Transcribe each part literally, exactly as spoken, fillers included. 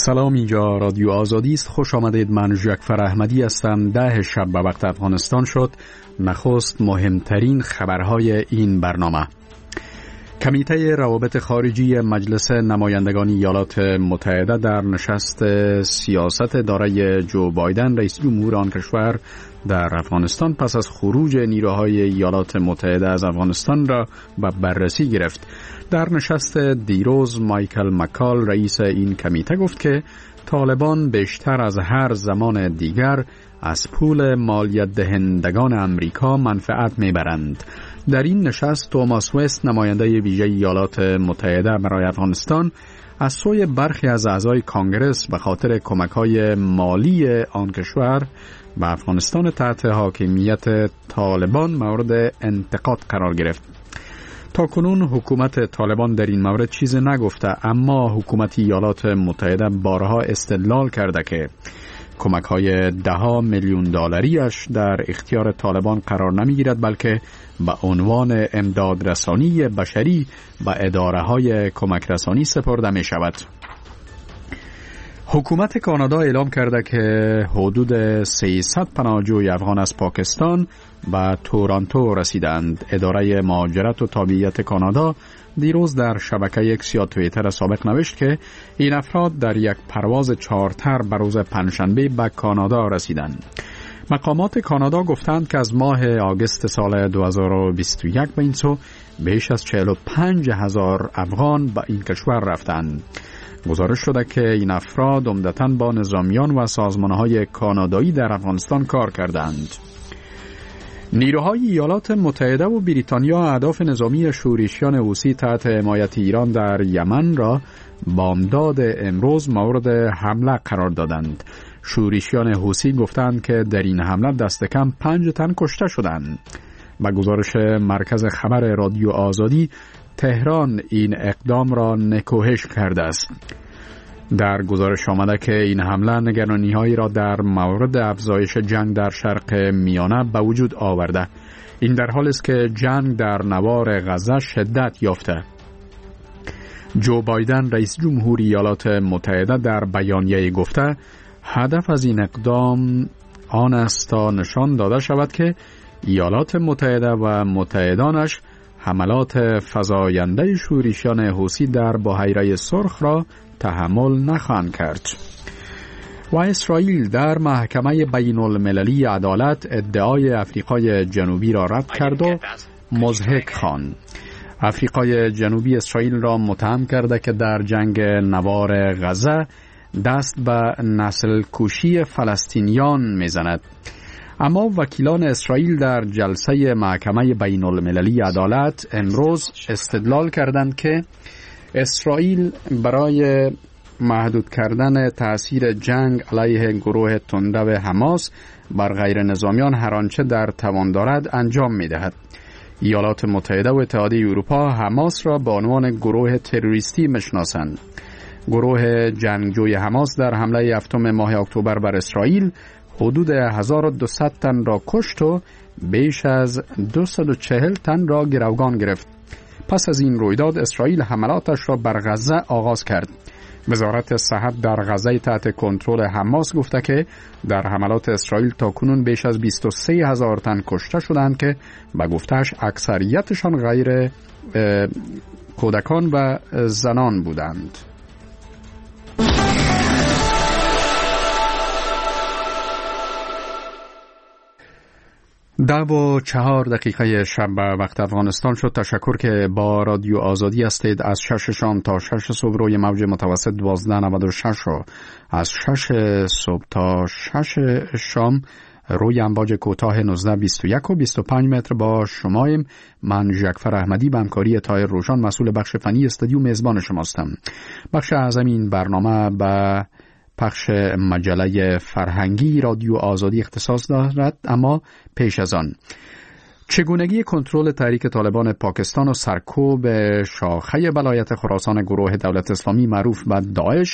سلام، اینجا رادیو آزادی است. خوش آمدید. من جعفر احمدی هستم. ده شب به وقت افغانستان شد. نخست مهمترین خبرهای این برنامه. کمیته روابط خارجی مجلس نمایندگان ایالات متحده در نشست سیاست دارای جو بایدن رئیس جمهور آن کشور در افغانستان پس از خروج نیروهای ایالات متحده از افغانستان را به بررسی گرفت. در نشست دیروز مایکل مکال رئیس این کمیته گفت که طالبان بیشتر از هر زمان دیگر از پول مالیات دهندگان امریکا منفعت میبرند. در این نشست توماس وست نماینده ویژه ایالات متحده برای افغانستان از سوی برخی از اعضای کانگرس به خاطر کمک‌های مالی آن کشور به افغانستان تحت حاکمیت طالبان مورد انتقاد قرار گرفت. تا کنون حکومت طالبان در این مورد چیزی نگفته، اما حکومت ایالات متحده بارها استدلال کرده که کمک‌های ده میلیون دلاریش در اختیار طالبان قرار نمی‌گیرد، بلکه به عنوان امداد رسانی بشری به اداره‌های کمک رسانی سپرده می‌شود. حکومت کانادا اعلام کرده که حدود سیصد پناهجوی افغان از پاکستان به تورنتو رسیدند. اداره مهاجرت و تابعیت کانادا دیروز در شبکه اکس یا توییتر سابق نوشت که این افراد در یک پرواز چارتر به روز پنجشنبه به کانادا رسیدند. مقامات کانادا گفتند که از ماه آگوست سال دو هزار و بیست و یک به این سو بیش از چهل و پنج هزار افغان به این کشور رفتند. گزارش شده که این افراد عمدتاً با نظامیان و سازمان‌های کانادایی در افغانستان کار کردند. نیروهای ایالات متحده و بریتانیا اهداف نظامی شورشیان حوثی تحت حمایت ایران در یمن را بامداد امروز مورد حمله قرار دادند. شورشیان حوثی گفتند که در این حمله دست کم پنج تن کشته شدند. با گزارش مرکز خبر رادیو آزادی، تهران این اقدام را نکوهش کرده است. در گزارش آمده که این حمله نگرانی‌هایی را در مورد افزایش جنگ در شرق میانه به وجود آورده. این در حالی است که جنگ در نوار غزه شدت یافته. جو بایدن رئیس جمهور ایالات متحده در بیانیه گفته هدف از این اقدام آن است تا نشان داده شود که ایالات متحده و متحدانش حملات فزاینده شورشیان حوثی در بحیره سرخ را تحمل نخواهند کرد. و اسرائیل در محکمه بین المللی عدالت ادعای آفریقای جنوبی را رد کرد و مضحک خواند. آفریقای جنوبی اسرائیل را متهم کرده که در جنگ نوار غزه دست به نسل کشی فلسطینیان میزند. اما وکیلان اسرائیل در جلسه محکمه بین المللی عدالت امروز استدلال کردند که اسرائیل برای محدود کردن تأثیر جنگ علیه گروه تندرو حماس بر غیر نظامیان هر آنچه در توان دارد انجام می دهد. ایالات متحده و اتحادیه اروپا حماس را به عنوان گروه تروریستی میشناسند. گروه جنگجوی حماس در حمله هفتم ماه اکتبر بر اسرائیل حدود هزار و دویست تن را کشت و بیش از دویست و چهل تن را گروگان گرفت. پس از این رویداد اسرائیل حملاتش را بر غزه آغاز کرد. وزارت صحت در غزه تحت کنترل حماس گفته که در حملات اسرائیل تاکنون بیش از بیست و سه هزار تن کشته شدند که به گفتهش اکثریتشان غیر کودکان و زنان بودند. ده و چهار دقیقه شب به وقت افغانستان شد. تشکر که با رادیو آزادی هستید. از شش شام تا شش صبح روی موج متوسط دوازده نود و شش و از شش صبح تا شش شام روی امواج کوتاه نوزده بیست و یک و بیست و پنج متر با شمایم. من جعفر احمدی به همکاری طاهر روشن مسئول بخش فنی استودیو میزبان شماستم. بخش اعظم این برنامه به پخش مجله فرهنگی رادیو آزادی اختصاص دارد، اما پیش از آن چگونگی کنترل تحریک طالبان پاکستان و سرکوب شاخه ولایت خراسان گروه دولت اسلامی معروف به داعش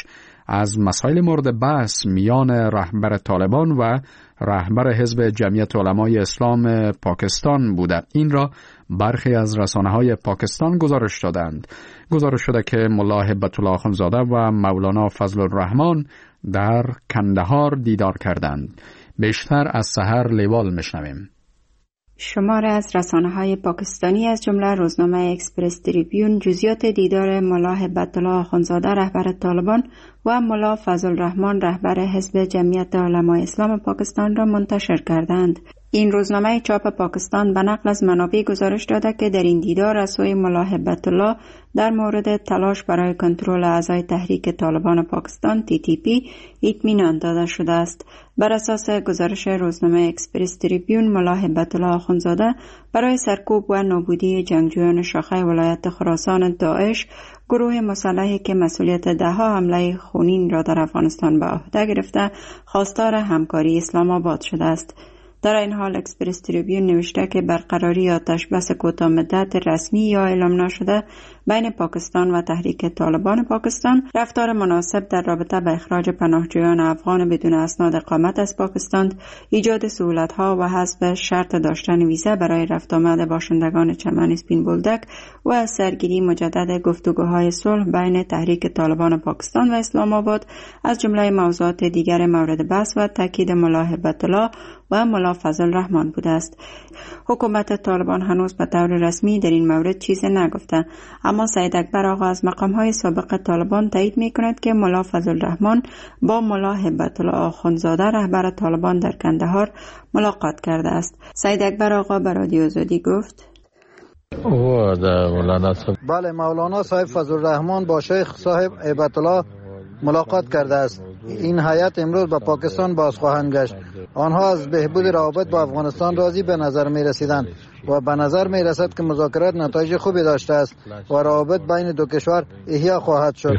از مسائل مورد بحث میان رهبر طالبان و رهبر حزب جمعیت علمای اسلام پاکستان بوده. این را برخی از رسانه‌های پاکستان گزارش دادند. گزارش شده که ملا هبت الله اخندزاده و مولانا فضل الرحمن در کندهار دیدار کردند. بیشتر از سحر لیوال میشنویم. شمار از رسانه‌های پاکستانی از جمله روزنامه اکسپرس تریبیون جزئیات دیدار ملا هبت الله اخندزاده رهبر طالبان و ملا فضل الرحمن رهبر حزب جمعیت علمای اسلام پاکستان را منتشر کردند. این روزنامه چاپ پاکستان به نقل از منابع گزارش داده که در این دیدار از سوی ملا هبت الله در مورد تلاش برای کنترل اعضای تحریک طالبان پاکستان تی تی پی اطمینان داده شده است. بر اساس گزارش روزنامه اکسپرس تریبیون ملا هبت الله اخندزاده برای سرکوب و نابودی جنگجویان شاخه ولایت خراسان داعش، گروه مسلحی که مسئولیت دهها حمله خونین را در افغانستان به عهده گرفته، خواستار همکاری اسلام آباد شده است. در این حال اکسپرس تریبیون نوشته که برقراری آتش بس کوتاه مدت رسمی یا اعلام نشده بین پاکستان و تحریک طالبان پاکستان رفتار مناسب در رابطه با اخراج پناهجویان افغان بدون اسناد اقامت از پاکستان، ایجاد سهولت‌ها و حذف شرط داشتن ویزا برای رفت آمد باشندگان چمن اسپین بولدک و سرگیری مجدد گفتگوهای صلح بین تحریک طالبان پاکستان و اسلام آباد از جمله موضوعات دیگر مورد بحث و تاکید ملا هبت الله و ملا فضل الرحمن بوده است. حکومت طالبان هنوز به طور رسمی در این مورد چیزی نگفته، اما سید اکبر آقا از مقام‌های سابق طالبان تایید می‌کند که ملا فضل الرحمن با ملا هبت الله اخندزاده رهبر طالبان در کندهار ملاقات کرده است. سید اکبر آقا به رادیو آزادی گفت: بله، مولانا صاحب فضل الرحمن با شیخ صاحب هبت الله ملاقات کرده است. این هیئت امروز به پاکستان باز خواهند گشت. آنها از بهبود روابط با افغانستان راضی به نظر می رسیدند و به نظر می رسد که مذاکرات نتایج خوبی داشته است و روابط بین دو کشور احیا خواهد شد.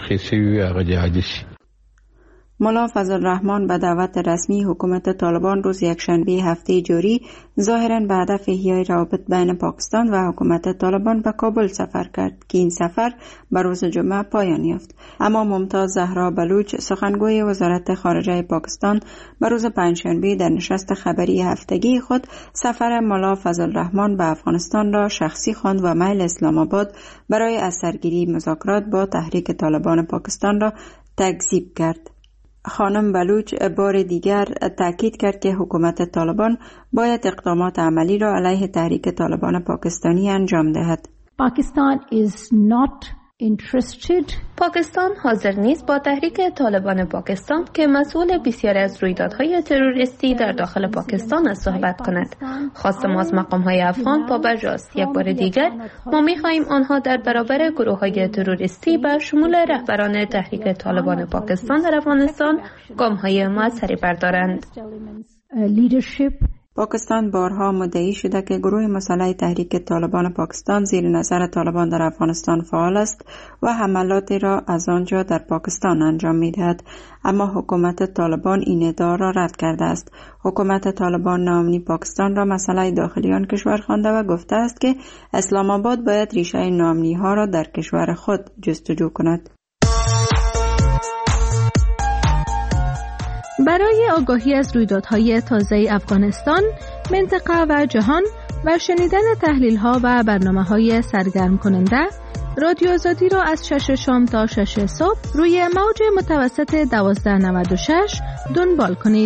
ملا فضل الرحمن به دعوت رسمی حکومت طالبان روز یکشنبه هفته جاری ظاهراً به هدف احیای روابط بین پاکستان و حکومت طالبان به کابل سفر کرد که این سفر به روز جمعه پایان یافت. اما ممتاز زهرا بلوچ سخنگوی وزارت خارجه پاکستان به روز پنجشنبه در نشست خبری هفتگی خود سفر ملا فضل الرحمن به افغانستان را شخصی خواند و میل اسلام آباد برای از سرگیری مذاکرات با تحریک طالبان پاکستان را تکذیب کرد. خانم بلوچ بار دیگر تاکید کرد که حکومت طالبان باید اقدامات عملی را علیه تحریک طالبان پاکستانی انجام دهد. پاکستان is not interested. پاکستان حاضر نیست با تحریک طالبان پاکستان که مسئول بسیاری از رویدادهای تروریستی در داخل پاکستان است صحبت کند. خواست ما از مقام‌های افغان پابرجاست. یک بار دیگر ما می‌خواهیم آنها در برابر گروه‌های تروریستی به شمول رهبران تحریک طالبان پاکستان در افغانستان گام‌های موثری بردارند. پاکستان بارها مدعی شده که گروه مسلح تحریک طالبان پاکستان زیر نظر طالبان در افغانستان فعال است و حملاتی را از آنجا در پاکستان انجام می‌دهد، اما حکومت طالبان این ادعا را رد کرده است. حکومت طالبان ناامنی پاکستان را مسئله داخلی آن کشور خوانده و گفته است که اسلام آباد باید ریشه ناامنی‌ها را در کشور خود جستجو کند. برای آگاهی از رویدادهای تازه افغانستان، منطقه و جهان و شنیدن تحلیل‌ها و برنامه‌های سرگرم کننده، رادیو آزادی را از شش شام تا شش صبح روی موج متوسط دوازده نود و شش دنبال کنید.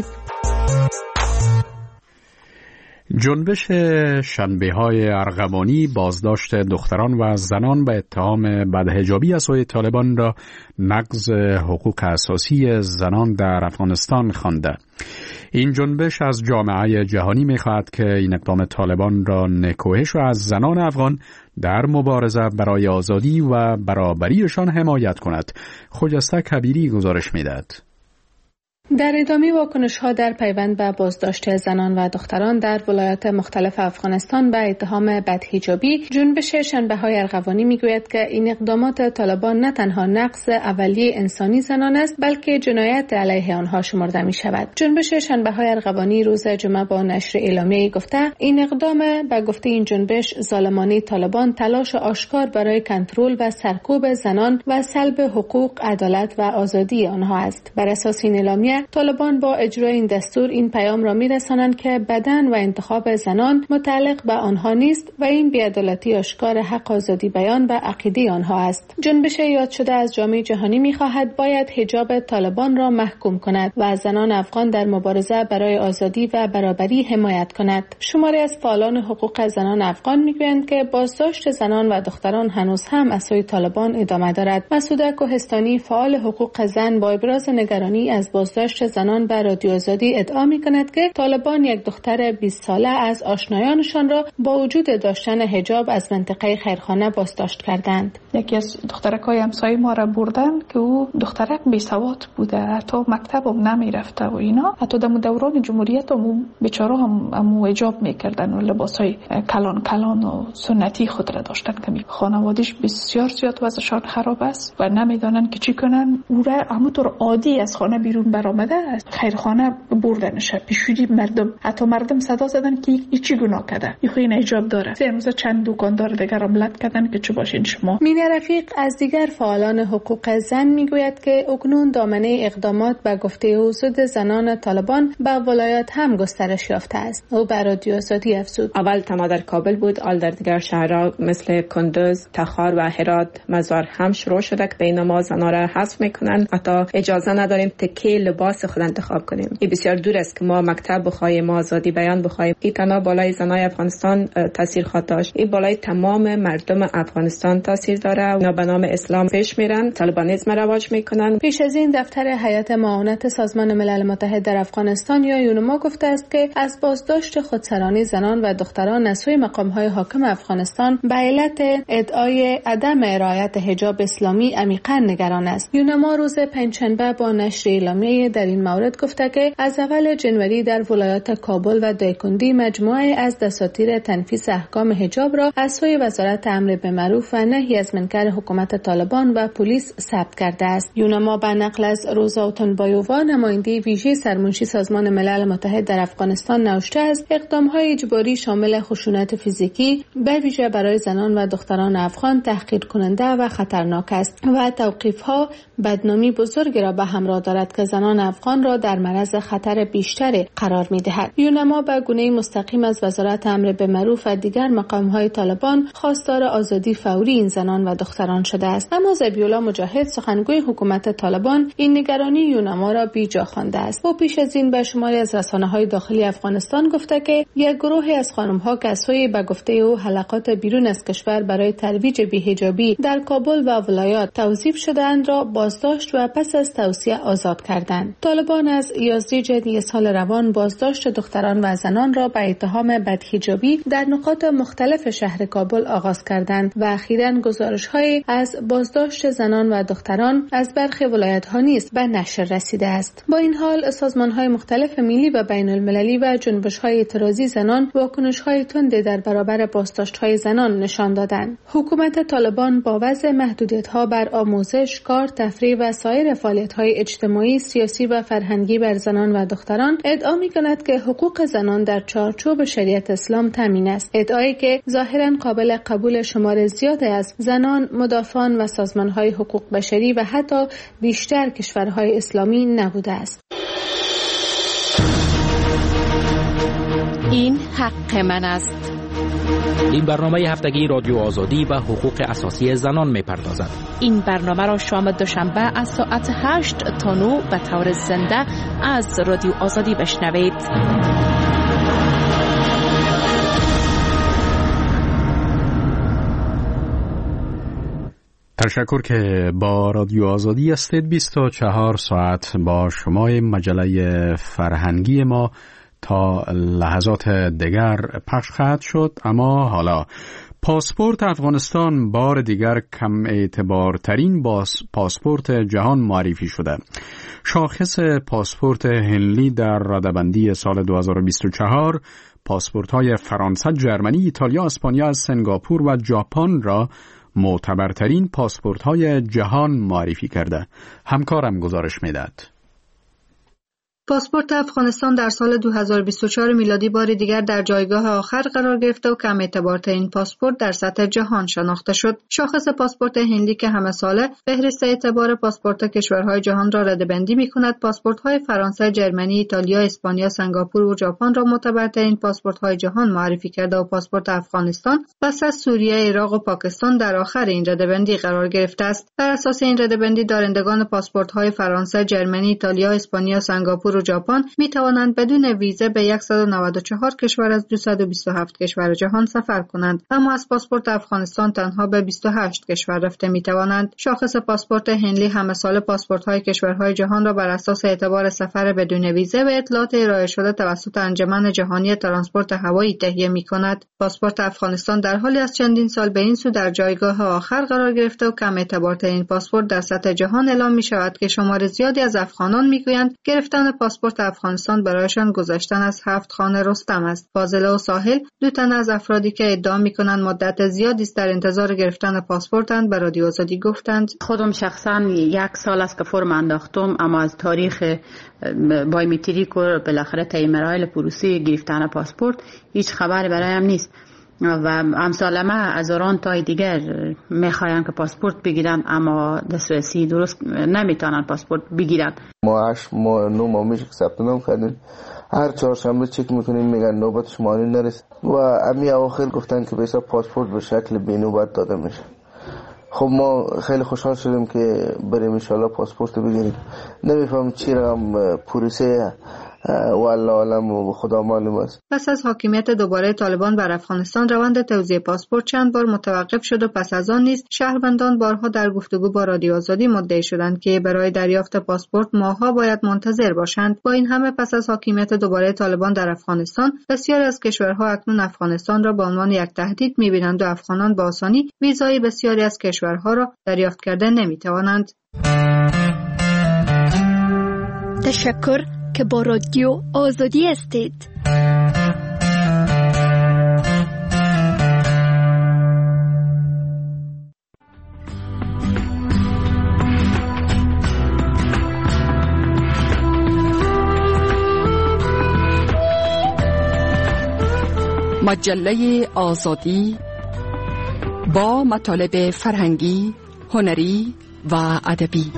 جنبش شنبه‌های ارغوانی بازداشت دختران و زنان به اتهام بدحجابی از سوی طالبان را نقض حقوق اساسی زنان در افغانستان خوانده. این جنبش از جامعه جهانی می‌خواهد که این اقدام طالبان را نکوهش از زنان افغان در مبارزه برای آزادی و برابریشان حمایت کند. خجسته کبیری گزارش می‌دهد. در ادامه واکنش‌ها در پیوند به بازداشت زنان و دختران در ولایات مختلف افغانستان به اتهام بدحجابی، جنبش شنبه‌های ارغوانی میگوید که این اقدامات طالبان نه تنها نقض اولیه انسانی زنان است، بلکه جنایت علیه آنها شمرده می‌شود. جنبش شنبه‌های ارغوانی روز جمعه با نشر اعلامیه‌ای گفته این اقدام به گفته این جنبش ظالمانه طالبان تلاش آشکار برای کنترل و سرکوب زنان و سلب حقوق، عدالت و آزادی آنها است. بر اساس این اعلامیه طالبان با اجرای این دستور این پیام را می‌رسانند که بدن و انتخاب زنان متعلق به آنها نیست و این بی‌عدالتی آشکار حق آزادی بیان و عقیده آنها است. جنبش یاد شده از جامعه جهانی می‌خواهد باید حجاب طالبان را محکوم کند و از زنان افغان در مبارزه برای آزادی و برابری حمایت کند. شماری از فعالان حقوق زنان افغان می‌گویند که بازداشت زنان و دختران هنوز هم از سوی طالبان ادامه دارد. مسعوده کوهستانی فعال حقوق زن با ابراز نگرانی از بازداشت زنان به رادیو آزادی ادعا می‌کند که طالبان یک دختر بیست ساله از آشنایانشان را با وجود داشتن حجاب از منطقه خیرخانه بازداشت کردند. یکی از دخترکای همسایه ما را بردن که او دخترک بی سواد بوده، حتی مکتب هم نمیرفته و اینا. حتی در دوران جمهوریت هم بیچاره هم هم حجاب میکردن و لباسای کلان کلان و سنتی خود را داشتن که خانواده‌اش بسیار زیاد وضعشان خراب است و نمیدونن که چی کنن. او را همونطور عادی از خانه بیرون برآمده است، خیرخانه بردنش. پیشودی مردم، حتی مردم صدا زدن که این چی گناه کرده، این خو این حجاب داره. امروز چند دکاندار دیگر هم لط کردن که چه باشین شما. مینه رفیق از دیگر فعالان حقوق زن میگوید که اکنون دامنه اقدامات به گفته او ضد زنان طالبان به ولایات هم گسترش یافته است. او بر رادیو آزادی افزود: اول تنها در کابل بود، حال در دیگر شهرها مثل کندوز، تخار و هرات مزار هم شروع شده که بین ما زنان را حذف میکنن. حتی اجازه نداریم تکه لباس خود انتخاب کنیم. این بسیار دور است که ما مکتب بخوایم، ما آزادی بیان بخوایم. این تنها بالای زنای افغانستان تاثیر خواهد داشت. این بالای تمام مردم افغانستان تاثیر داره. اونا به نام اسلام پیش میرن، طالبانیسم رواج میکنن. پیش از این دفتر هیئت معاونت سازمان ملل متحد در افغانستان یا یونما گفته است که از بازداشت خودسرانه زنان و دختران از سوی مقام‌های حاکم افغانستان به علت ادعای عدم رعایت حجاب اسلامی عمیقاً نگران است. یونما روز پنجشنبه با نشر اعلامیه در این مورد گفته که از اول جنوری در ولایات کابل و دایکندی مجموعه از دساتیر تنفیذ احکام حجاب را از سوی وزارت امر بالمعروف و نهی از منکر حکومت طالبان و پلیس ثبت کرده است. یونما به نقل از روزا اوتنبایووا نماینده ویژه سرمنشی سازمان ملل متحد در افغانستان نوشته است اقدام‌های اجباری شامل خشونت فیزیکی به ویژه برای زنان و دختران افغان تحقیر کننده و خطرناک است و توقیف‌ها بدنامی بزرگی را به همراه دارد که زنان افغان را در معرض خطر بیشتری قرار می‌دهد. یونما به گونه مستقیم از وزارت امر بالمعروف و دیگر مقام‌های طالبان خواستار آزادی فوری این زنان و دختران شده است. اما ذبیح‌الله مجاهد سخنگوی حکومت طالبان این نگرانی یونما را بیجا خوانده است. او پیش از این به شماری از رسانه‌های داخلی افغانستان گفته که یک گروهی از خانم‌ها که از سوی به گفته او حلقات بیرون از کشور برای ترویج بی‌حجابی در کابل و ولایات توظیف شده‌اند را بازداشت و پس از توصیه آزاد کردند. طالبان از یازده ژوئیه سال روان بازداشت دختران و زنان را به اتهام بدحجابی در نقاط مختلف شهر کابل آغاز کردند و اخیراً گزارش‌های از بازداشت زنان و دختران از برخی ولایت‌ها نیز به نشر رسیده است. با این حال سازمان‌های مختلف ملی و بین‌المللی و جنبش‌های اعتراضی زنان واکنش‌های تند در برابر بازداشت‌های زنان نشان دادند. حکومت طالبان با وضع محدودیت‌ها بر آموزش، کار، تفریح و سایر فعالیت‌های اجتماعی، سیاسی و فرهنگی بر زنان و دختران ادعا می‌کند که حقوق زنان در چارچوب شریعت اسلام تامین است. ادعایی که ظاهراً قابل قبول شمار زیادی از زنان، مدافعان و سازمان‌های حقوق بشری و حتی بیشتر کشورهای اسلامی نبوده است. این حق من است. این برنامه هفتگی رادیو آزادی و حقوق اساسی زنان می‌پردازد. این برنامه را شام دوشنبه از ساعت هشت تا نه به طور زنده از رادیو آزادی بشنوید. تشکر که با رادیو آزادی هستید. بیست و چهار ساعت با شما. مجله فرهنگی ما تا لحظات دیگر پخش خواهد شد. اما حالا پاسپورت افغانستان بار دیگر کم اعتبارترین پاسپورت جهان معرفی شده. شاخص پاسپورت هنلی در رده‌بندی سال دو هزار و بیست و چهار پاسپورت‌های فرانسه، جرمنی، ایتالیا، اسپانیا، سنگاپور و ژاپن را معتبرترین پاسپورت‌های جهان معرفی کرده. همکارم گزارش می‌دهد. پاسپورت افغانستان در سال دو هزار و بیست و چهار میلادی بار دیگر در جایگاه آخر قرار گرفته و کم اعتبارترین پاسپورت در سطح جهان شناخته شد. شاخص پاسپورت هنلی که همه ساله فهرست اعتبار پاسپورت کشورهای جهان را رده‌بندی می‌کند، پاسپورت‌های فرانسه، جرمنی، ایتالیا، اسپانیا، سنگاپور و ژاپن را معتبرترین پاسپورت‌های جهان معرفی کرده و پاسپورت افغانستان پس از سوریه، عراق و پاکستان در آخر این رده‌بندی قرار گرفته است. بر اساس این رده‌بندی دارندگان پاسپورت‌های فرانسه، جرمنی، ایتالیا، اسپانیا، سنگاپور و ژاپن می توانند بدون ویزه به صد و نود و چهار کشور از دویست و بیست و هفت کشور جهان سفر کنند، اما از پاسپورت افغانستان تنها به بیست و هشت کشور رفته می توانند. شاخص پاسپورت هنلی همه ساله پاسپورت‌های کشورهای جهان را بر اساس اعتبار سفر بدون ویزه و اطلاعات ارائه شده توسط انجمن جهانی ترانسپورت هوایی تهیه می کند. پاسپورت افغانستان در حالی از چندین سال به این سو در جایگاه آخر قرار گرفته و کم اعتبارترین پاسپورت در سطح جهان اعلام می شود که شمار زیادی از افغانان می گویند گرفتن پاسپورت افغانستان برایشان گذشتن از هفت خانه رستم است. فاضله و ساحل، دو تن از افرادی که ادعا می‌کنند مدت زیادی است در انتظار گرفتن پاسپورتند، به رادیو آزادی گفتند خودم شخصا یک سال است که فرم انداختم، اما از تاریخ بایومتریک و بالاخره طی مراحل پروسه گرفتن پاسپورت هیچ خبری برایم نیست و امثال ما هزاران تای دیگر میخواین که پاسپورت بگیرن اما دسترسی درست نمیتونن پاسپورت بگیرن. ما هشت ماه نو ماه میشه که ثبت نام کردیم، هر چهارشنبه چک میکنیم میگن نوبت شما نرسید و امی اواخر گفتن که به پاسپورت به شکل بی نوبت داده میشه. خب ما خیلی خوشحال شدیم که بریم ان شاء الله پاسپورت بگیریم. نمیفهم چی رقم پروسه والله عالم و خدا معلوم است. پس از حاکمیت دوباره طالبان بر افغانستان روند توزیع پاسپورت چند بار متوقف شد و پس از آن نیز شهروندان بارها در گفتگو با رادیو آزادی مدعی شدند که برای دریافت پاسپورت ماه‌ها باید منتظر باشند. با این همه پس از حاکمیت دوباره طالبان در افغانستان بسیاری از کشورها اکنون افغانستان را به عنوان یک تهدید می‌بینند و افغانان به آسانی ویزای بسیاری از کشورها را دریافت کرده نمی‌توانند. تشکر که با رادیو آزادی هستید. مجله آزادی با مطالب فرهنگی، هنری و ادبی.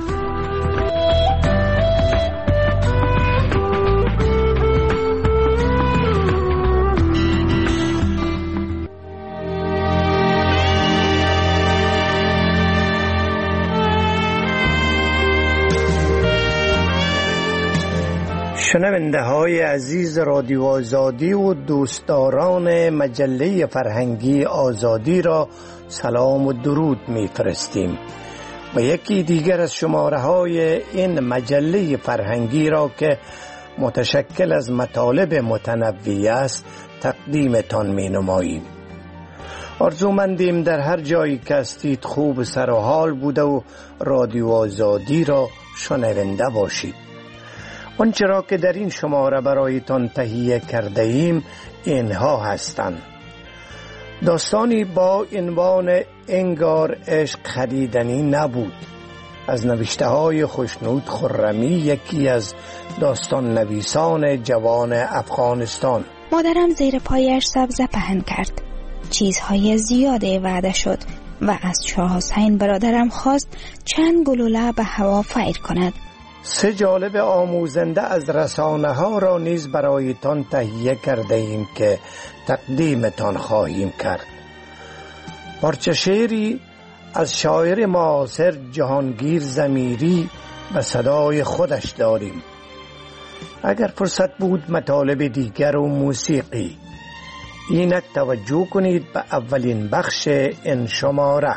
شنونده های عزیز رادیو آزادی و دوستداران مجله فرهنگی آزادی را سلام و درود می‌فرستیم و یکی دیگر از شماره های این مجله فرهنگی را که متشکل از مطالب متنوع است تقدیمتان می‌نماییم. آرزومندیم در هر جایی که هستید خوب سر و حال بوده و رادیو آزادی را شنونده باشید. آنچه را که در این شماره برایتان تهیه کرده ایم اینها هستند: داستانی با عنوان انگار عشق خریدنی نبود از نوشته های خوشنود خرمی، یکی از داستان نویسان جوان افغانستان. مادرم زیر پایش سبزه پهن کرد. چیزهای زیاده وعده شد و از شاه حسین برادرم خواست چند گلوله به هوا فیر کند. سه جالب آموزنده از رسانه ها را نیز برایتان تهیه کرده ایم که تقدیمتان خواهیم کرد. پارچه شعری از شاعر معاصر جهانگیر ضمیری به صدای خودش داریم. اگر فرصت بود مطالب دیگر و موسیقی. اینک توجه کنید به اولین بخش این شماره.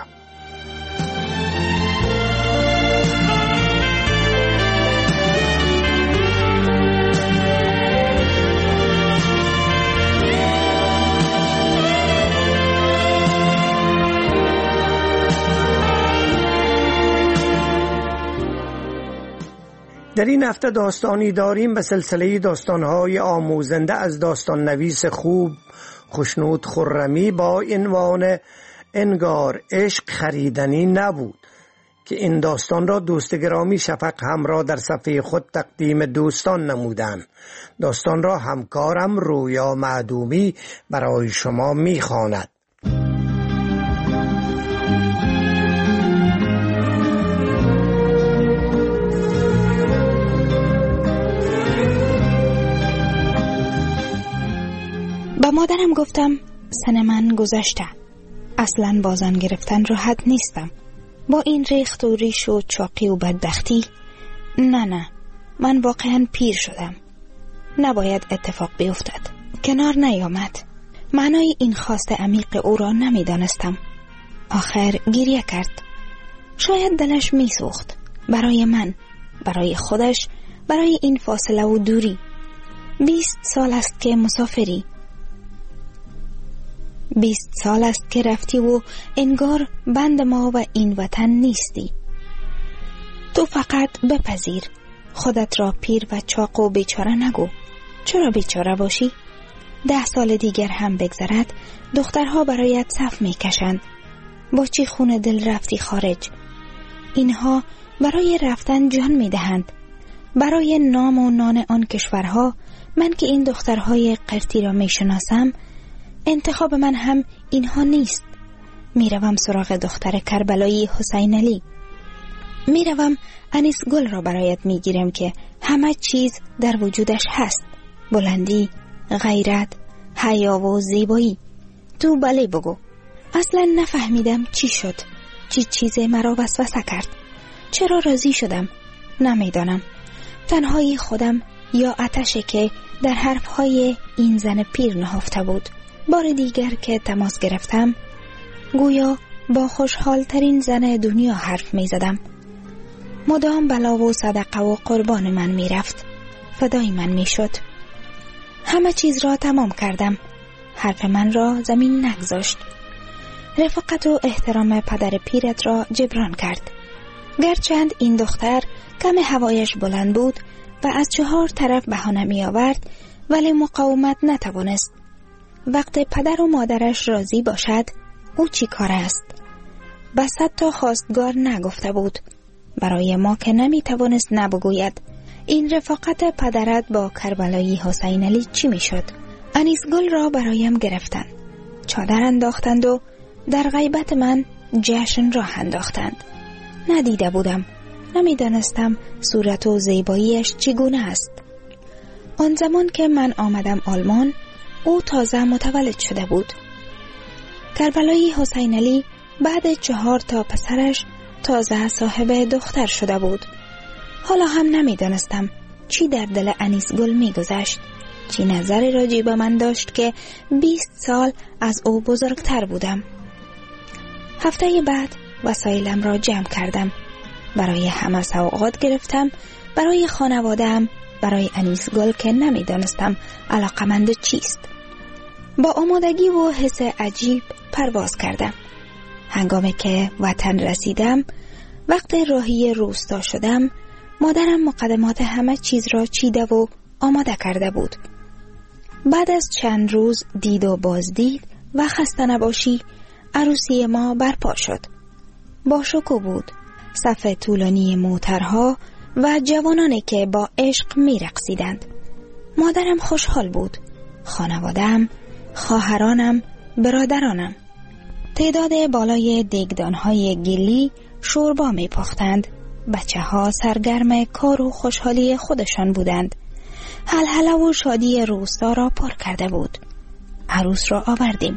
در این هفته داستانی داریم به سلسله داستان‌های آموزنده از داستان نویس خوب خوشنود خرمی با عنوان انگار عشق خریدنی نبود که این داستان را دوست گرامی شفق همراه در صفحه خود تقدیم دوستان نمودند. داستان را همکارم رویا معدومی برای شما می‌خواند. با مادرم گفتم سن من گذشته، اصلا بازان گرفتن رو حد نیستم. با این ریخت و ریش و چاقی و بدبختی نه نه من واقعا پیر شدم، نباید اتفاق بیفتد. کنار نیامد. معنای این خواست عمیق او را نمیدانستم. آخر گریه کرد. شاید دلش میسوخت برای من، برای خودش، برای این فاصله و دوری. بیست سال است که مسافری، بیست سال است که رفتی و انگار بند ما و این وطن نیستی. تو فقط بپذیر، خودت را پیر و چاق و بیچاره نگو. چرا بیچاره باشی؟ ده سال دیگر هم بگذرد دخترها برایت صف میکشند. با چی خون دل رفتی خارج؟ اینها برای رفتن جان میدهند. برای نام و نان آن کشورها. من که این دخترهای قرتی را میشناسم، انتخاب من هم اینها نیست. میروم سراغ دختر کربلایی حسین علی. میروم انیس گل را برایت میگیرم که همه چیز در وجودش هست. بلندی، غیرت، حیا و زیبایی. تو بله بگو. اصلا نفهمیدم چی شد، چی چیز مرا وسوسه کرد. چرا راضی شدم؟ نمیدانم. تنهایی خودم یا آتشی که در حرفهای این زن پیر نهفته بود. بار دیگر که تماس گرفتم گویا با خوشحال ترین زن دنیا حرف می زدم. مدام بلا و صدقه و قربان من می رفت، فدای من می شد. همه چیز را تمام کردم. حرف من را زمین نگذاشت. رفاقت و احترام پدر پیرت را جبران کرد. گرچند این دختر کم هوایش بلند بود و از چهار طرف بهانه می آورد، ولی مقاومت نتوانست. وقت پدر و مادرش راضی باشد او چی کار است؟ بس حتی خواستگار نگفته بود. برای ما که نمی توانست نبگوید. این رفاقت پدرت با کربلایی حسین علی چی می شد؟ انیس گل را برایم گرفتند، چادر انداختند و در غیبت من جشن را انداختند. ندیده بودم، نمی دانستم صورت و زیباییش چگونه است. آن زمان که من آمدم آلمان او تازه متولد شده بود. کربلایی حسین علی بعد چهار تا پسرش تازه صاحب دختر شده بود. حالا هم نمی دانستم چی در دل انیس گل می گذشت، چی نظر راجع به من داشت که بیست سال از او بزرگتر بودم. هفته بعد وسایلم را جمع کردم. برای همه سوغات گرفتم، برای خانواده‌ام، برای انیس گل که نمی دانستم علاقمند چیست. با آمادگی و حس عجیب پرواز کردم. هنگامی که وطن رسیدم، وقت راهی روستا شدم، مادرم مقدمات همه چیز را چیده و آماده کرده بود. بعد از چند روز دید و بازدید و خسته نباشی، عروسی ما برپا شد. با شکوه بود. صف طولانی موترها و جوانانی که با عشق می رقصیدند. مادرم خوشحال بود. خانواده‌ام، خواهرانم، برادرانم. تعداد بالای دیگدانهای گلی شوربا می پختند. بچه ها سرگرم کار و خوشحالی خودشان بودند. هلهله و شادی روستا را پر کرده بود. عروس را آوردیم.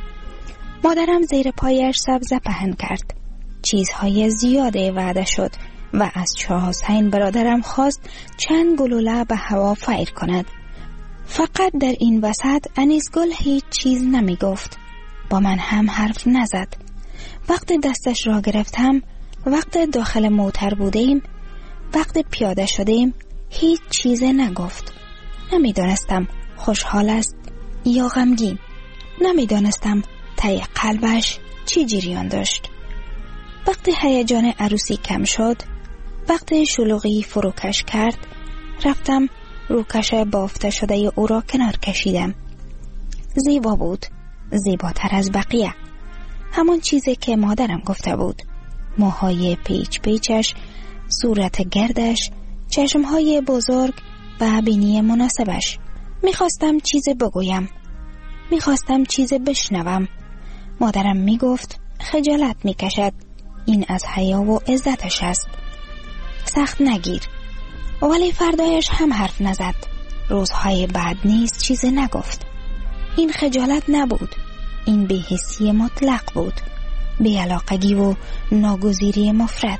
مادرم زیر پایش سبزه پهن کرد. چیزهای زیاده وعده شد و از شاه حسین برادرم خواست چند گلوله به هوا فیر کند. فقط در این وسط انیس گل هیچ چیز نمی گفت. با من هم حرف نزد. وقت دستش را گرفتم، وقت داخل موتر بودیم، وقت پیاده شدیم، هیچ چیز نگفت. نمی دانستم خوشحال است یا غمگین. نمی دانستم ته قلبش چی جریان داشت. وقتی هیجان عروسی کم شد، وقتی شلوغی فروکش کرد رفتم روکش بافته شده او را کنار کشیدم. زیبا بود، زیباتر از بقیه. همون چیزی که مادرم گفته بود. موهای پیچ پیچش، صورت گردش، چشمهای بزرگ و بینی مناسبش. میخواستم چیز بگویم، میخواستم چیز بشنوم. مادرم میگفت خجالت میکشد، این از حیا و عزتش است، سخت نگیر. ولی فردایش هم حرف نزد. روزهای بعد نیز چیزی نگفت. این خجالت نبود، این بی‌حسی مطلق بود، بی‌علاقگی و ناگزیری مفرد.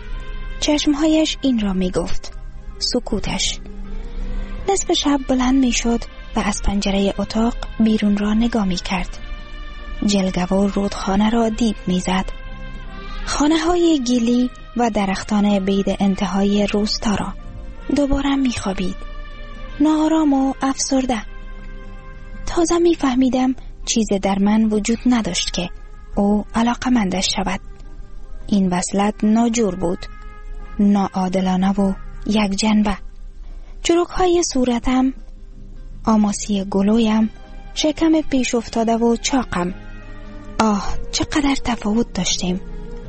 چشمهایش این را می گفت. سکوتش. نصف شب بلند می شد و از پنجره اتاق بیرون را نگاه می کرد. جلگه و رودخانه را دید می زد. خانه های گیلی و درختان بید انتهای روستا را. دوباره می خوابید. ناآرام و افسرده. تازه می فهمیدم چیز در من وجود نداشت که او علاقمندش شود. این وصلت ناجور بود، ناعادلانه و یک جنبه. چروک های صورتم، آماسی گلویم، شکم پیش افتاده و چاقم. آه چقدر تفاوت داشتیم.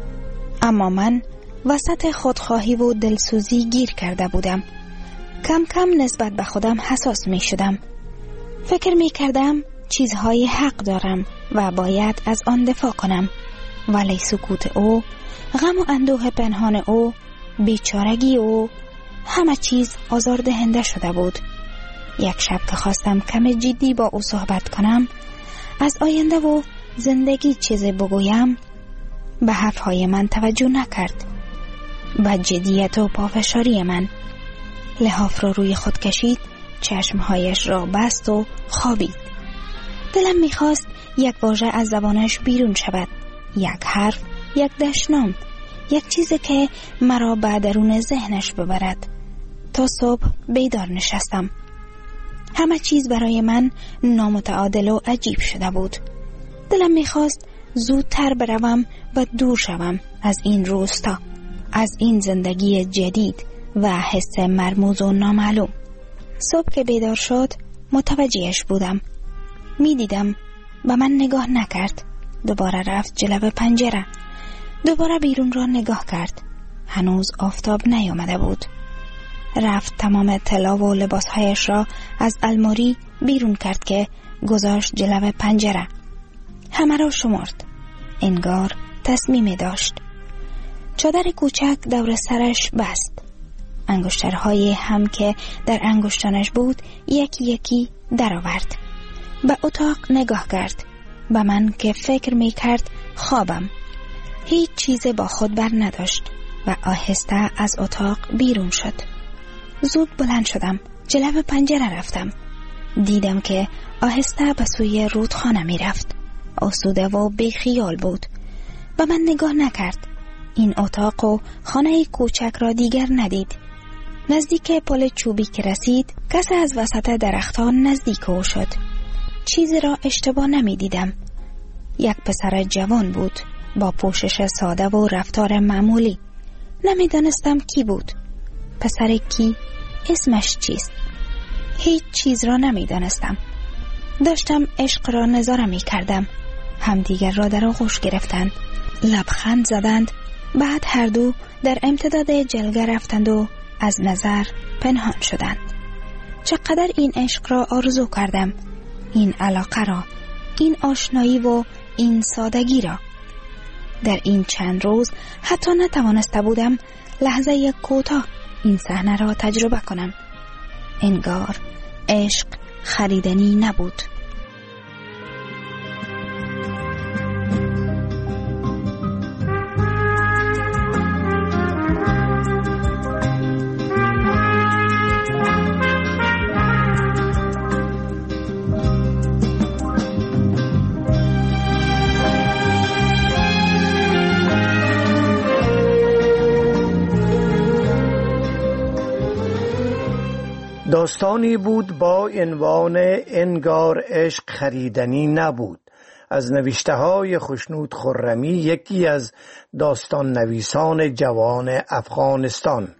اما من وسط خودخواهی و دلسوزی گیر کرده بودم. کم کم نسبت به خودم حساس می شدم. فکر می کردم چیزهای حق دارم و باید از آن دفاع کنم. ولی سکوت او، غم و اندوه پنهان او، بیچارگی او، همه چیز آزاردهنده شده بود. یک شب که خواستم کم جدی با او صحبت کنم، از آینده و زندگی چیزی بگویم، به حرفهای من توجه نکرد. به جدیت و پافشاری من. لحاف را روی خود کشید، چشمهایش را بست و خوابید. دلم میخواست یک واژه از زبانش بیرون شود، یک حرف، یک دشنام، یک چیزی که مرا به درون ذهنش ببرد. تا صبح بیدار نشستم. همه چیز برای من نامتعادل و عجیب شده بود. دلم میخواست زودتر بروم و دور شوم از این روستا، از این زندگی جدید و حس مرموز و نامعلوم. صبح که بیدار شد متوجهش بودم. می دیدم به من نگاه نکرد. دوباره رفت جلو پنجره. دوباره بیرون را نگاه کرد. هنوز آفتاب نیامده بود. رفت تمام طلا و لباسهایش را از الماری بیرون کرد که گذاشت جلو پنجره. همه را شمرد. انگار تصمیمی داشت. چادر کوچک دور سرش بست. انگشترهای هم که در انگشتانش بود یکی یکی درآورد. به اتاق نگاه کرد. به من که فکر می کرد خوابم. هیچ چیز با خود بر نداشت و آهسته از اتاق بیرون شد. زود بلند شدم. جلو پنجره رفتم. دیدم که آهسته به سوی رودخانه می رفت. آسوده و بی خیال بود. به من نگاه نکرد. این اتاق و خانه کوچک را دیگر ندید. نزدیک پل چوبی که رسید، کس از وسط درختان نزدیک او شد. چیزی را اشتباه نمی دیدم. یک پسر جوان بود با پوشش ساده و رفتار معمولی. نمی دانستم کی بود. پسر کی؟ اسمش چیست؟ هیچ چیز را نمی دانستم. داشتم عشق را نظاره می کردم. همدیگر را در آغوش گرفتند. لبخند زدند. بعد هر دو در امتداد جلگه رفتند و از نظر پنهان شدند. چقدر این عشق را آرزو کردم. این علاقه را، این آشنایی و این سادگی را. در این چند روز حتی نتوانسته بودم لحظه یک کوتاه این صحنه را تجربه کنم. انگار عشق خریدنی نبود. داستانی بود با عنوان انگار عشق خریدنی نبود از نوشته های خشنود خرمی، یکی از داستان نویسان جوان افغانستان.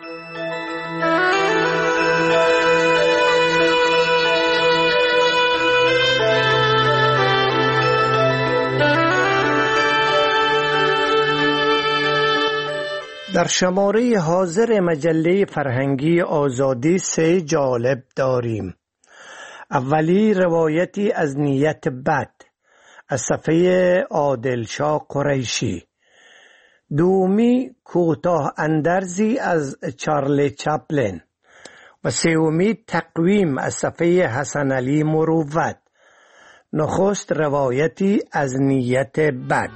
در شماره حاضر مجله فرهنگی آزادی سه جالب داریم. اولی روایتی از نیت بد از صفحه عادلشاه قریشی. دومی کوتاه اندرزی از چارلی چپلین و سومی تقویم از صفحه حسن علی مروت. نخست روایتی از نیت بد.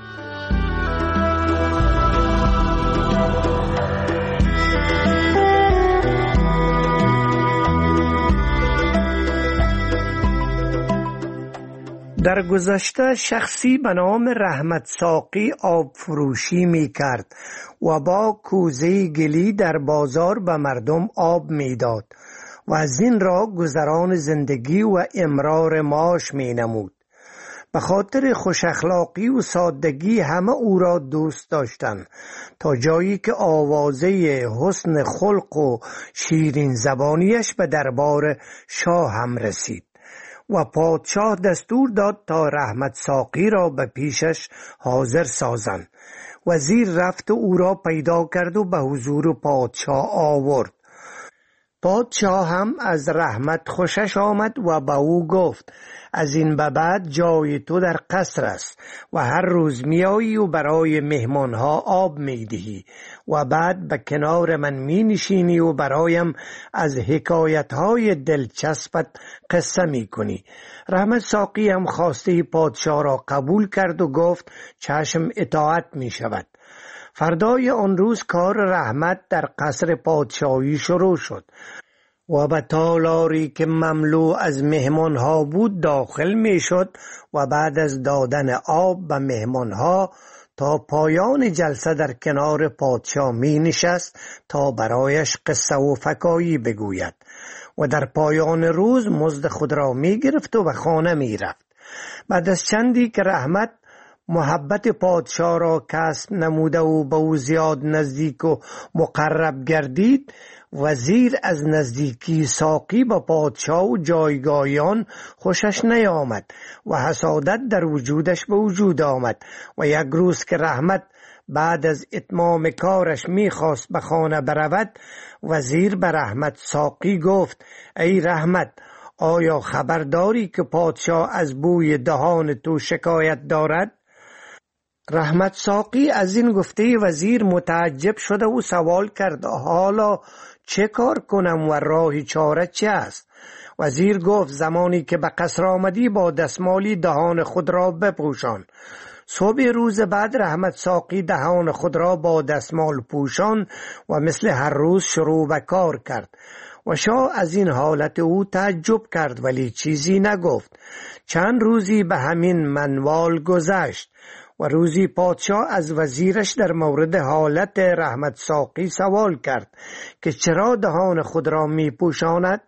در گذشته شخصی به نام رحمت ساقی آب فروشی می کرد و با کوزه گلی در بازار به مردم آب می داد و از این را گذران زندگی و امرار معاش می نمود. به خاطر خوش اخلاقی و سادگی همه او را دوست داشتند، تا جایی که آوازه حسن خلق و شیرین زبانیش به دربار شاه هم رسید و پادشاه دستور داد تا رحمت ساقی را به پیشش حاضر سازند. وزیر رفت و او را پیدا کرد و به حضور پادشاه آورد. پادشاه هم از رحمت خوشش آمد و به او گفت از این به بعد جای تو در قصر است و هر روز میایی و برای مهمانها آب میدهی و بعد به کنار من می نشینی و برایم از حکایتهای دلچسبت قصه می کنی. رحمت ساقی هم خواسته پادشاه را قبول کرد و گفت چشم اطاعت می شود. فردای آن روز کار رحمت در قصر پادشاهی شروع شد و به تالاری که مملو از مهمانها بود داخل می شد و بعد از دادن آب به مهمانها تا پایان جلسه در کنار پادشاه می نشست تا برایش قصه و فکایی بگوید و در پایان روز مزد خود را می گرفت و به خانه می رفت. بعد از چندی که رحمت محبت پادشاه را کسب نموده و به او زیاد نزدیک و مقرب گردید، وزیر از نزدیکی ساقی با پادشاه و جایگاهیان خوشش نیامد و حسادت در وجودش به وجود آمد و یک روز که رحمت بعد از اتمام کارش میخواست به خانه برود، وزیر به رحمت ساقی گفت ای رحمت، آیا خبر داری که پادشاه از بوی دهان تو شکایت دارد؟ رحمت ساقی از این گفته وزیر متعجب شده و سوال کرد حالا چه کار کنم و راه چاره چه است؟ وزیر گفت زمانی که به قصر آمدی با دستمالی دهان خود را بپوشان. صبح روز بعد رحمت ساقی دهان خود را با دستمال پوشان و مثل هر روز شروع به کار کرد و شاه از این حالت او تعجب کرد ولی چیزی نگفت. چند روزی به همین منوال گذشت و روزی پادشاه از وزیرش در مورد حالت رحمت ساقی سوال کرد که چرا دهان خود را می پوشاند؟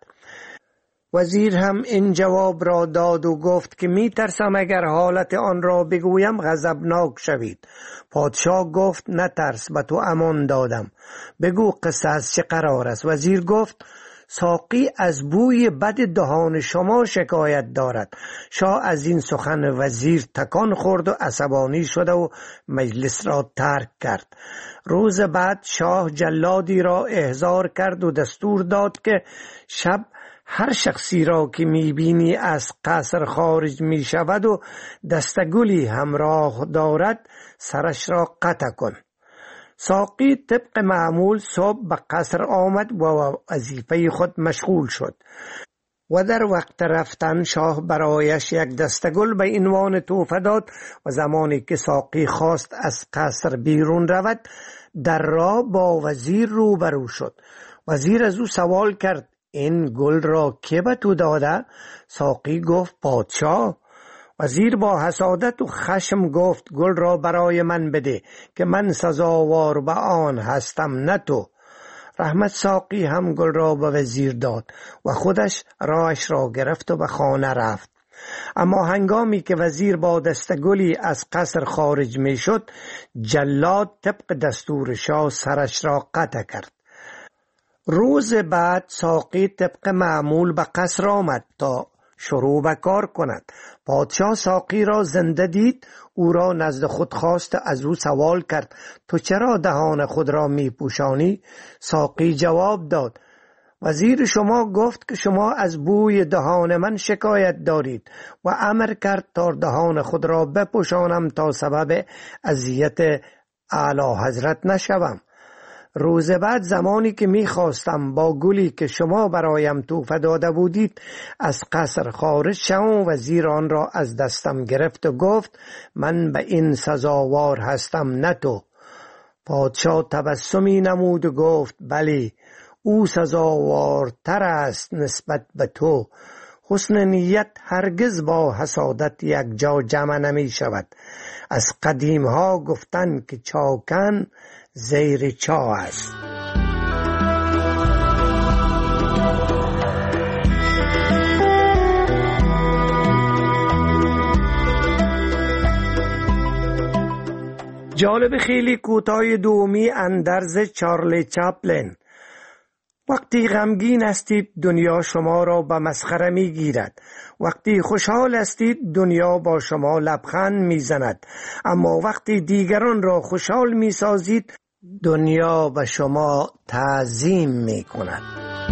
وزیر هم این جواب را داد و گفت که می ترسم اگر حالت آن را بگویم غضبناک شوید. پادشاه گفت نترس، به تو امان دادم، بگو قصه از چه قرار است؟ وزیر گفت ساقی از بوی بد دهان شما شکایت دارد. شاه از این سخن وزیر تکان خورد و عصبانی شد و مجلس را ترک کرد. روز بعد شاه جلادی را احضار کرد و دستور داد که شب هر شخصی را که میبینی از قصر خارج میشود و دستگلی همراه دارد سرش را قطع کن. ساقی طبق معمول صبح به قصر آمد و وظیفه خود مشغول شد و در وقت رفتن شاه برایش یک دستگل به عنوان تحفه داد و زمانی که ساقی خواست از قصر بیرون رود در راه با وزیر روبرو شد. وزیر از او سوال کرد این گل را که به تو داده؟ ساقی گفت پادشاه. وزیر با حسادت و خشم گفت گل را برای من بده که من سزاوار به آن هستم نه تو. رحمت ساقی هم گل را به وزیر داد و خودش راهش را گرفت و به خانه رفت. اما هنگامی که وزیر با دستگلی از قصر خارج می شد، جلاد طبق دستور شاه سرش را قطع کرد. روز بعد ساقی طبق معمول به قصر آمد تا شروع به کار کند. پادشاه ساقی را زنده دید، او را نزد خود خواست، از او سوال کرد تو چرا دهان خود را می پوشانی؟ ساقی جواب داد وزیر شما گفت که شما از بوی دهان من شکایت دارید و امر کرد تا دهان خود را بپوشانم تا سبب اذیت اعلی حضرت نشوم. روز بعد زمانی که میخواستم با گلی که شما برایم تحفه داده بودید از قصر خارج شوم، وزیر آن را از دستم گرفت و گفت من به این سزاوار هستم نه تو. پادشاه تبسمی نمود و گفت بلی او سزاوارتر است نسبت به تو. حسن نیت هرگز با حسادت یک جا جمع نمی شود. از قدیم ها گفتن که چاکن زیر چا است. جالب خیلی کوتاه دومی اندرز چارلی چاپلین. وقتی غمگین هستید دنیا شما را به مسخره می گیرد. وقتی خوشحال هستید دنیا با شما لبخند می زند. اما وقتی دیگران را خوشحال می سازید دنیا به شما تعظیم می کند.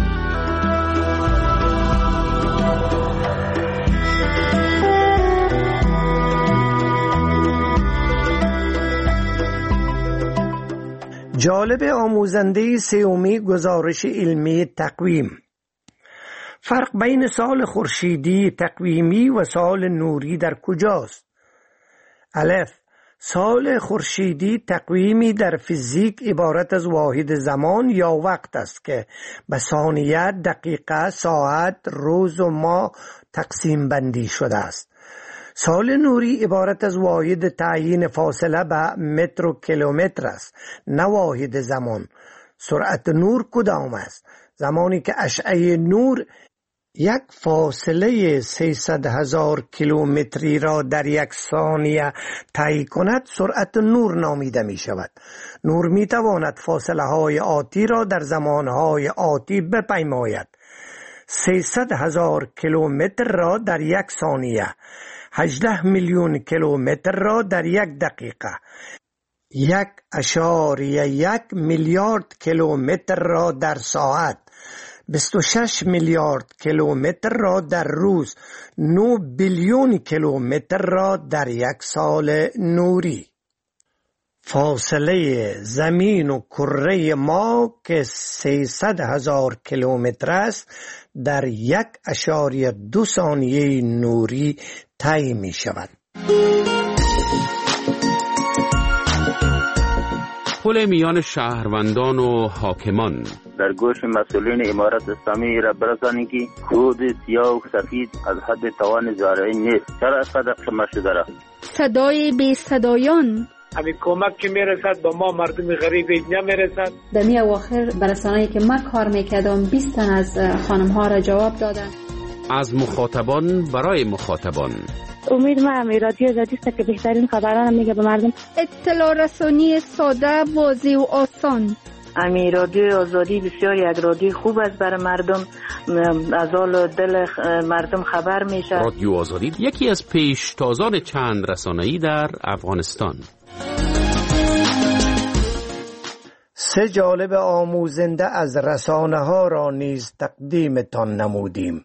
جالب آموزنده سومی گزارش علمی تقویم. فرق بین سال خورشیدی تقویمی و سال نوری در کجاست؟ الف. سال خورشیدی تقویمی در فیزیک عبارت از واحد زمان یا وقت است که به ثانیه، دقیقه، ساعت، روز و ماه تقسیم بندی شده است. سال نوری عبارت از واحد تعیین فاصله به متر و کیلومتر است، نه واحد زمان. سرعت نور کدام است؟ زمانی که اشعه نور یک فاصله سیصد هزار کیلومتری را در یک ثانیه طی کند سرعت نور نامیده می شود. نور می تواند فاصله های آتی را در زمان های آتی بپیماید. سیصد هزار کیلومتر را در یک ثانیه، هجده میلیون کیلومتر را در یک دقیقه، یک اشاریه یک میلیارد کیلومتر را در ساعت، بیست و شش میلیارد کیلومتر را در روز، نه بیلیون کیلومتر را در یک سال نوری. فاصله زمین و کره ما که سیصد هزار کیلومتر است در یک اشاریه دو ثانیه نوری طی می شود. پل میان شهروندان و حاکمان. در گوش مسئولین امارت اسلامی را برسانید که خود سیاه و سفید از حد توان زارعی نیست. چرا اینقدر شما شده را؟ صدای بی صدایان. همین کمک که میرسد با ما مردم غریب نمیرسد. در می اواخر برسانه‌ای که من کار میکردم بیست تن از خانم ها را جواب دادن. از مخاطبان برای مخاطبان. امید ما رادیو آزادی است که بهترین خبران میگه به مردم. اطلاع رسانی ساده، واضح و آسان. امی رادیو آزادی بسیار یک رادیو خوب است برای مردم، از حال دل مردم خبر میشه. رادیو آزادی یکی از پیشتازان چند رسانه‌ای در افغانستان. سه جالب آموزنده از رسانه ها را نیز تقدیمتان نمودیم.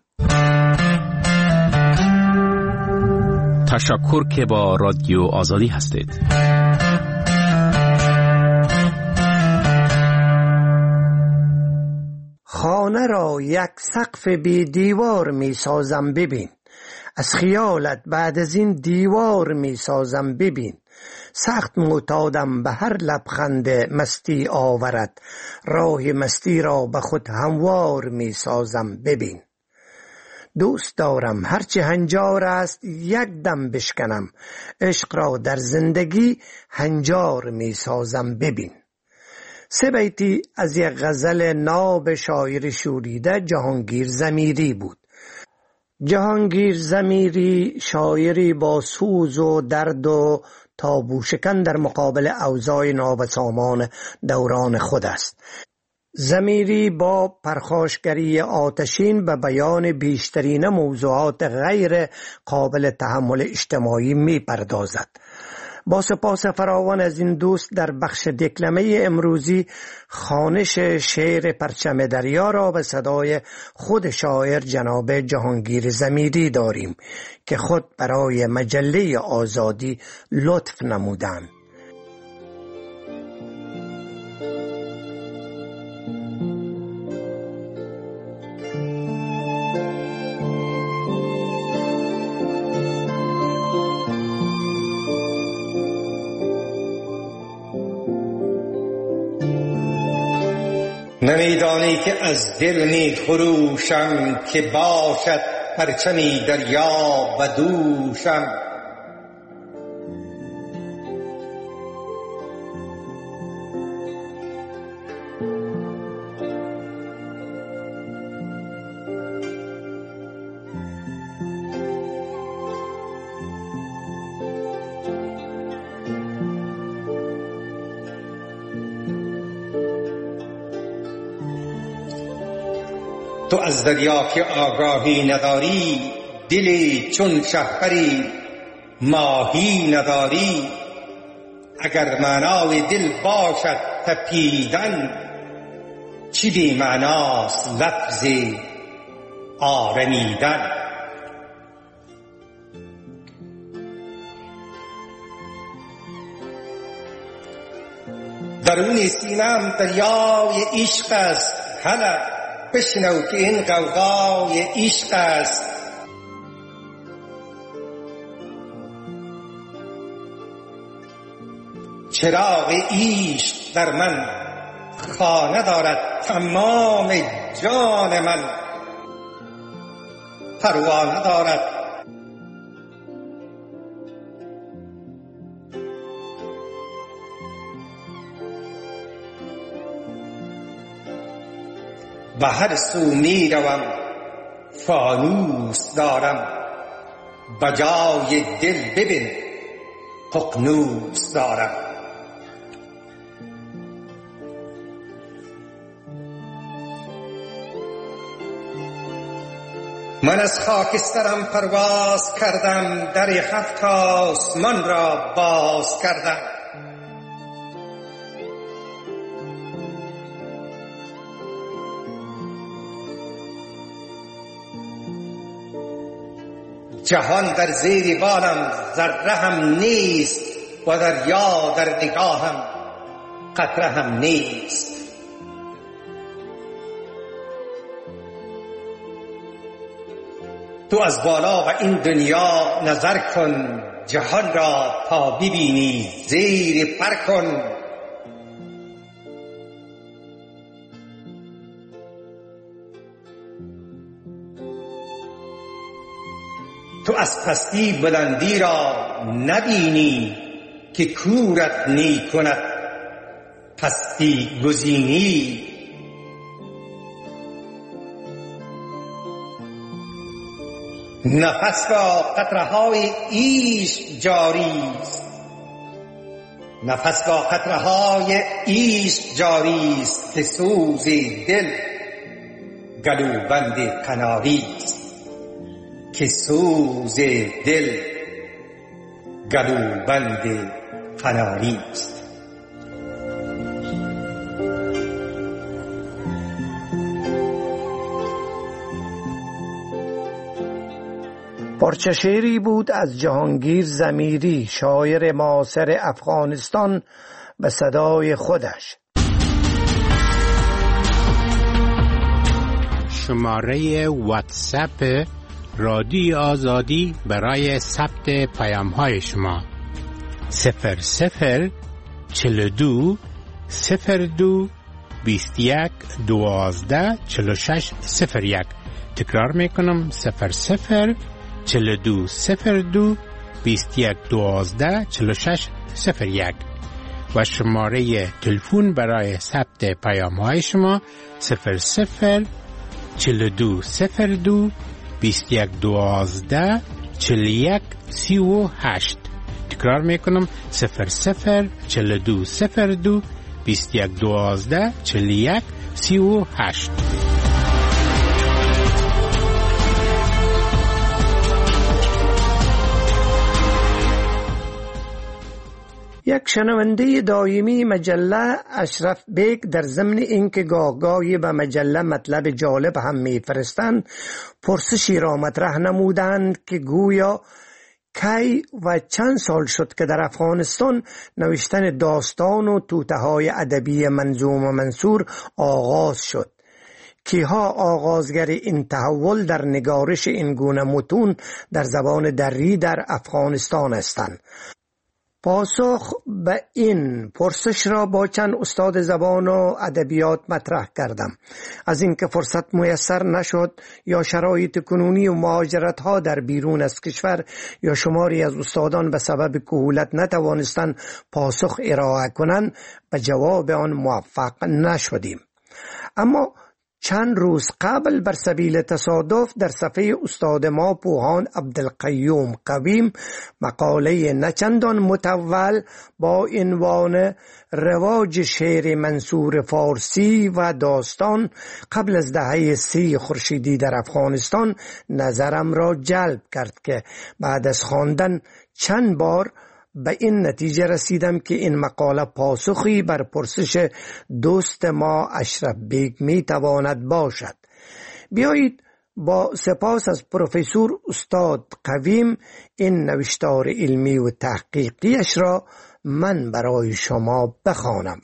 تشکر که با رادیو آزادی هستید. خانه را یک سقف بی دیوار می سازم ببین، از خیالت بعد از این دیوار می سازم ببین. سخت معتادم به هر لبخند مستی آورد، راه مستی را به خود هموار می سازم ببین. دوست دارم هرچی هنجار است یک دم بشکنم، عشق را در زندگی هنجار می سازم ببین. سه بیتی از یک غزل ناب شاعر شوریده جهانگیر ضمیری بود. جهانگیر ضمیری شاعری با سوز و درد و تابو شکن در مقابل اوضاع نابسامان دوران خود است. ضمیری با پرخاشگری آتشین به بیان بیشترین موضوعات غیر قابل تحمل اجتماعی می پردازد. با سپاس فراوان از این دوست در بخش دکلمه امروزی خوانش شعر پرچم دریا را به صدای خود شاعر جناب جهانگیر ضمیری داریم که خود برای مجله آزادی لطف نمودند. نمیدانی که از دل می خروشم که باشد پرچمی دریا و دوشم. تو از دریا که آگاهی نداری، دلی چون شهپری ماهی نداری. اگر معنای دل باشد تپیدن، چی بی معناست لفظ آرمیدن. درون سینم دریای عشق است، هله بشنو که این غوغای عشق است. چراغ عشق در من خانه دارد، تمام جان من پروانه دارد. به هر سو می روم فانوس دارم، بجای دل ببین ققنوس دارم. من از خاکسترم پرواز کردم، در هفت آسمان را باز کردم. جهان در زیر بالم ذره هم نیست، و دریا در نگاهم قطره هم نیست. تو از بالا و این دنیا نظر کن، جهان را تا ببینی زیر پر کن. تو از پستی بلندی را نبینی، که کورت می کند پستی گزینی. نفس را قطره‌های عشق جاری است، نفس را قطره‌های عشق جاری است، که سوز دل گلوبند قناری است، که سوز دل گلوبند قناری است. پارچه شعری بود از جهانگیر ضمیری، شاعر معاصر افغانستان، به صدای خودش. شماره واتساپ رادیو آزادی برای ثبت پیام های شما صفر صفر چل دو صفر دو بیست یک دوازده چل شش صفر یک. تکرار میکنم صفر صفر چل دو صفر دو بیست یک دوازده چل شش صفر یک. و شماره تلفن برای ثبت پیام های شما صفر صفر چل دو صفر دو بیست بیست و یک دوازده چهل و یک سی و هشت. تکرار میکنم صفر صفر چهل و دو صفر دو بیست و یک دوازده چهل و یک سی و هشت. یک شنونده دائمی مجله اشرف بیگ در ضمن اینکه گاه گاهی به مجله مطلب جالب هم میفرستند پرسشی را مطرح نمودند که گویا کی و چند سال شد که در افغانستان نوشتن داستان و توته‌های ادبی منظوم و منثور آغاز شد. کیها آغازگر این تحول در نگارش این گونه متون در زبان دری در افغانستان هستند؟ پاسخ به این پرسش را با چند استاد زبان و ادبیات مطرح کردم. از اینکه فرصت میسر نشد یا شرایط کنونی و مهاجرت ها در بیرون از کشور یا شماری از استادان به سبب کهولت نتوانستند پاسخ ارائه کنند، به جواب آن موفق نشدیم. اما چند روز قبل بر سبیل تصادف در صفحه استاد ما پوهان عبدالقیوم قویم مقاله نچندان مطول با عنوان رواج شعر منثور فارسی و داستان قبل از دهه سی خورشیدی در افغانستان نظرم را جلب کرد که بعد از خواندن چند بار به این نتیجه رسیدم که این مقاله پاسخی بر پرسش دوست ما اشرف بیگ می تواند باشد. بیایید با سپاس از پروفسور استاد قویم این نوشتار علمی و تحقیقیش را من برای شما بخوانم.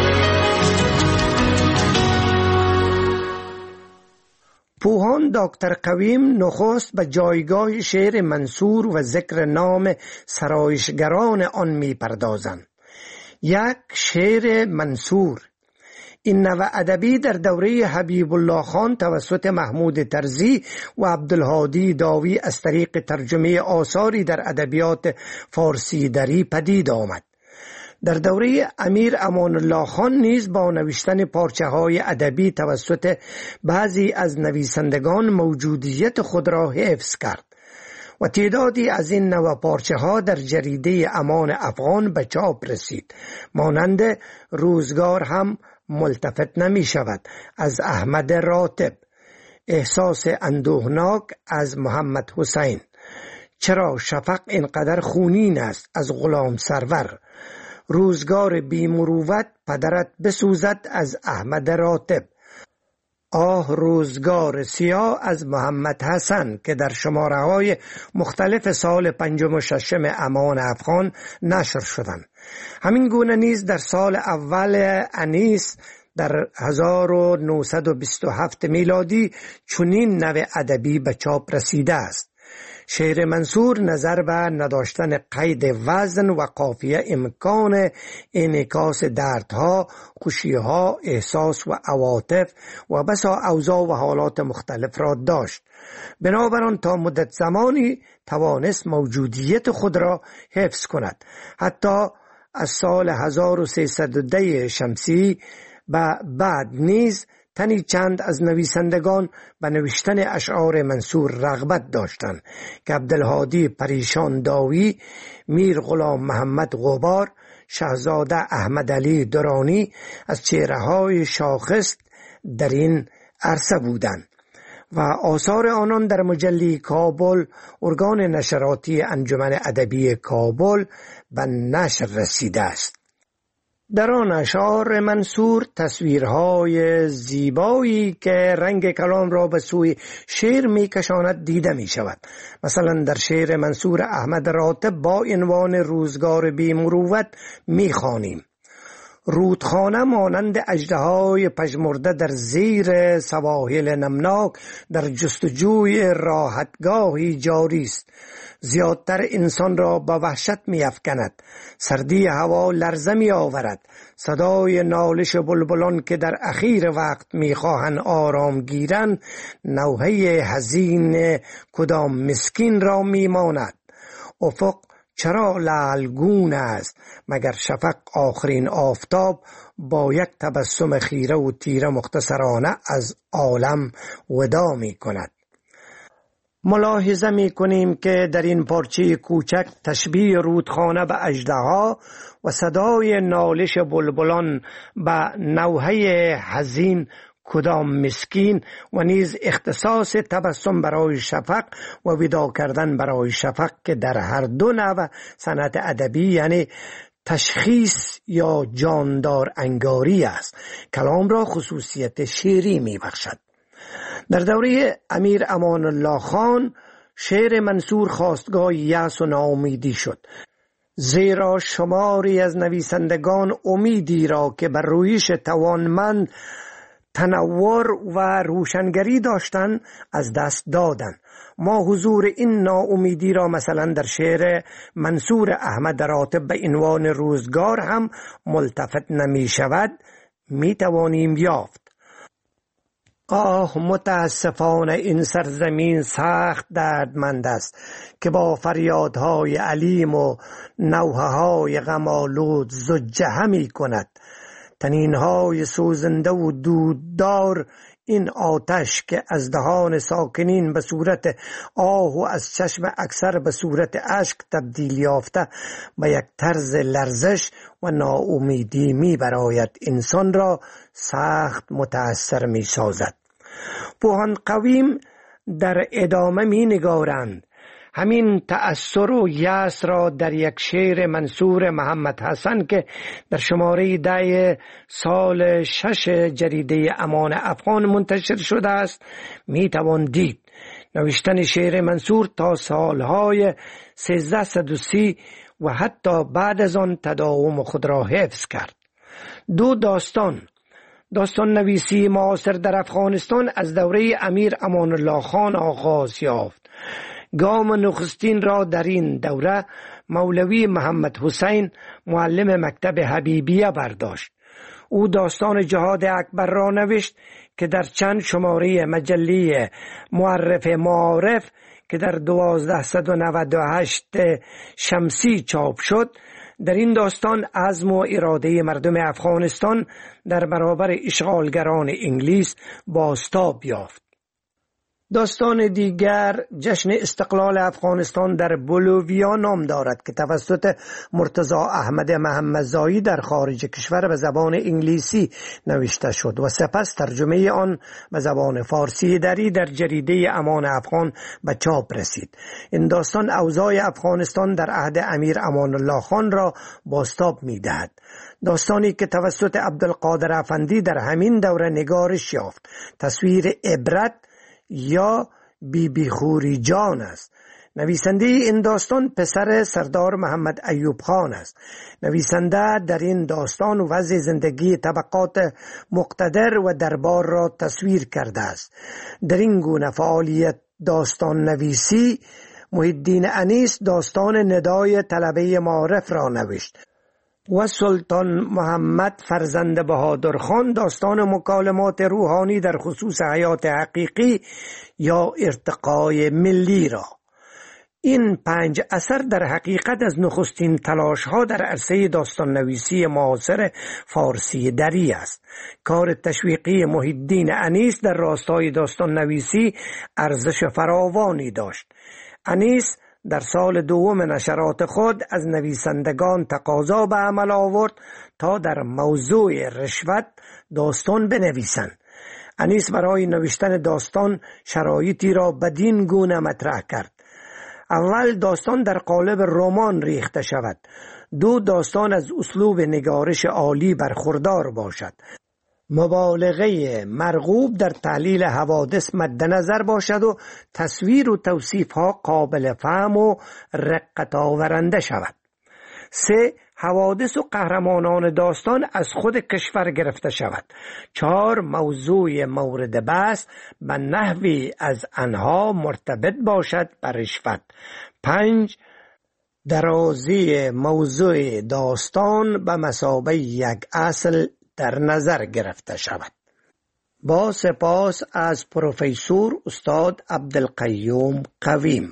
پوهان دکتر قویم نخست به جایگاه شعر منثور و ذکر نام سرایشگران آن می پردازند. یک شعر منثور، این نوع ادبی در دوره حبیب الله خان توسط محمود طرزی و عبدالهادی داوی از طریق ترجمه آثاری در ادبیات فارسی دری پدید آمد. در دوره امیر امان الله خان نیز با نوشتن پارچه های ادبی توسط بعضی از نویسندگان موجودیت خود را حفظ کرد و تعدادی از این نوع پارچه ها در جریده امان افغان به چاپ رسید. مانند روزگار هم ملتفت نمی شود از احمد راتب، احساس اندوهناک از محمد حسین، چرا شفق اینقدر خونین است از غلام سرور، روزگار بی مروت پدرت بسوزد از احمد راتب، آه روزگار سیاه از محمد حسن که در شماره های مختلف سال پنجم و ششم امان افغان نشر شدند. همین گونه نیز در سال اول انیس در هزار و نهصد و بیست و هفت میلادی چنین نوع ادبی به چاپ رسیده است. شعر منثور نظر به نداشتن قید وزن و قافیه امکان انعکاس دردها، خوشیها، احساس و عواطف و بسا اوضاع و حالات مختلف را داشت. بنابراین تا مدت زمانی توانست موجودیت خود را حفظ کند. حتی از سال هزار و سیصد و ده شمسی به بعد نیز تنی چند از نویسندگان به نوشتن اشعار منثور رغبت داشتند که عبدالهادی پریشان داوی، میر غلام محمد غبار، شهزاده احمد علی درانی از چهره‌های شاخص در این عرصه بودند و آثار آنان در مجله کابل، ارگان نشراتی انجمن ادبی کابل، به نشر رسیده است. در آن اشعار منثور تصویرهای زیبایی که رنگ کلام را به سوی شعر می کشاند دیده می شود. مثلا در شعر منثور احمد راتب با عنوان روزگار بی مروت می خوانیم: رودخانه مانند اژدهای پژمرده در زیر سواحل نمناک در جستجوی راحتگاهی جاری است. زیادتر انسان را به وحشت می افکند. سردی هوا لرزه می آورد. صدای نالش بلبلان که در اخیر وقت می خواهند آرام گیرند نوحه حزین کدام مسکین را می ماند. افق چرا لعلگون است مگر شفق آخرین آفتاب با یک تبسم خیره و تیره مختصرانه از عالم وداع می کند. ملاحظه می کنیم که در این پارچه کوچک تشبیه رودخانه به اژدها و صدای نالش بلبلان به نوحه حزین کدام مسکین و نیز اختصاص تبسم برای شفق و ودا کردن برای شفق که در هر دو نوع صنعت ادبی یعنی تشخیص یا جاندار انگاری است. کلام را خصوصیت شعری می بخشد. در دوره امیر امان الله خان شعر منصور خواستگاه یأس و ناامیدی شد، زیرا شماری از نویسندگان امیدی را که بر رویش توانمند تنوع و روشنگری داشتند از دست دادند. ما حضور این ناامیدی را مثلا در شعر منصور احمد راتب به عنوان روزگار هم ملتفت نمی شود می توانیم یافت. آه متاسفانه این سرزمین سخت دردمند است که با فریادهای علیم و نوحه‌های غم‌آلود زجه می کند. تنینهای سوزنده و دوددار این آتش که از دهان ساکنین به صورت آه و از چشم اکثر به صورت اشک تبدیل یافته به یک طرز لرزش و ناامیدی می براید انسان را سخت متأثر می سازد. پوهان قویم در ادامه می نگارند همین تأثر و یأس را در یک شعر منصور محمد حسن که در شماره ده سال شش جریده امان افغان منتشر شده است می توان دید. نوشتن شعر منصور تا سالهای سیزده و سی و حتی بعد از آن تداوم خود را حفظ کرد. دو داستان داستان نویسی معاصر در افغانستان از دوره امیر امان الله خان آغاز یافت. گام نخستین را در این دوره مولوی محمد حسین معلم مکتب حبیبیه برداشت. او داستان جهاد اکبر را نوشت که در چند شماره مجله معرف معارف که در دوازده و نود و هشت شمسی چاپ شد. در این داستان عزم و اراده مردم افغانستان در برابر اشغالگران انگلیس بازتاب یافت. داستان دیگر جشن استقلال افغانستان در بولوویا نام دارد که توسط مرتضی احمد محمدزایی در خارج کشور به زبان انگلیسی نوشته شد و سپس ترجمه آن به زبان فارسی دری در جریده امان افغان به چاپ رسید. این داستان اوضاع افغانستان در عهد امیر امان الله خان را بازتاب می‌دهد. داستانی که توسط عبدالقادر افندی در همین دوره نگارش یافت. تصویر عبرت یا بی بی خوری جان است. نویسنده این داستان پسر سردار محمد ایوب خان است. نویسنده در این داستان وضع زندگی طبقات مقتدر و دربار را تصویر کرده است. در این گونه فعالیت داستان نویسی محیدین انیس داستان ندای طلبه معارف را نوشت و سلطان محمد فرزند بهادر خان داستان مکالمات روحانی در خصوص حیات حقیقی یا ارتقای ملی را. این پنج اثر در حقیقت از نخستین تلاش ها در عرصه داستان نویسی معاصر فارسی دری است. کار تشویقی محیدین انیس در راستای داستان نویسی ارزش فراوانی داشت. انیس در سال دوم نشرات خود از نویسندگان تقاضا به عمل آورد تا در موضوع رشوت داستان بنویسند. انیس برای نوشتن داستان شرایطی را بدین گونه مطرح کرد: اول داستان در قالب رمان ریخته شود. دو داستان از اسلوب نگارش عالی برخوردار باشد. مبالغه مرغوب در تحلیل حوادث مد نظر باشد و تصویر و توصیف ها قابل فهم و رقت آورنده شود. سه، حوادث و قهرمانان داستان از خود کشور گرفته شود. چهار، موضوع مورد بحث به نحوی از آنها مرتبط باشد به رشوت. پنج، درازی موضوع داستان به مثابه یک اصل در نظر گرفته شود. با سپاس از پروفسور استاد عبدالقیوم قویم.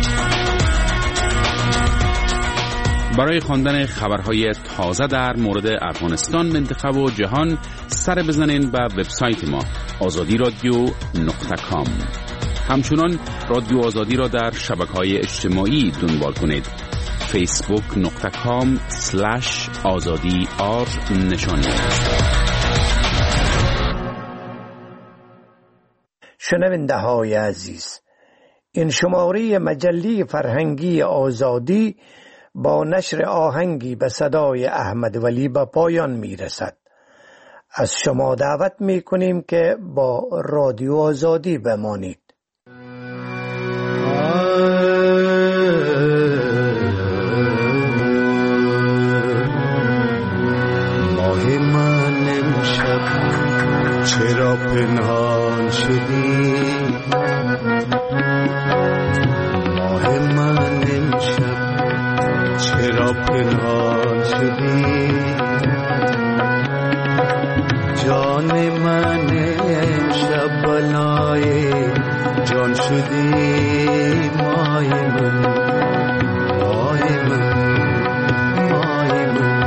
برای خواندن خبرهای تازه در مورد افغانستان، منطقه و جهان سر بزنین به وبسایت ما آزادی رادیو نقطه کام. همچنان رادیو آزادی را در شبکه‌های اجتماعی دنبال کنید. فیسبوک نقطه کام سلش آزادی آر نشانی. شنونده های عزیز، این شماره مجله فرهنگی آزادی با نشر آهنگی به صدای احمد ولی به پایان می رسد. از شما دعوت می کنیم که با رادیو آزادی بمانید. ماه من امشب چرا پنهان شدی؟ ماه من امشب چرا پنهان شدی؟ جان من امشب بلای جان شدی. مای من مای من مای من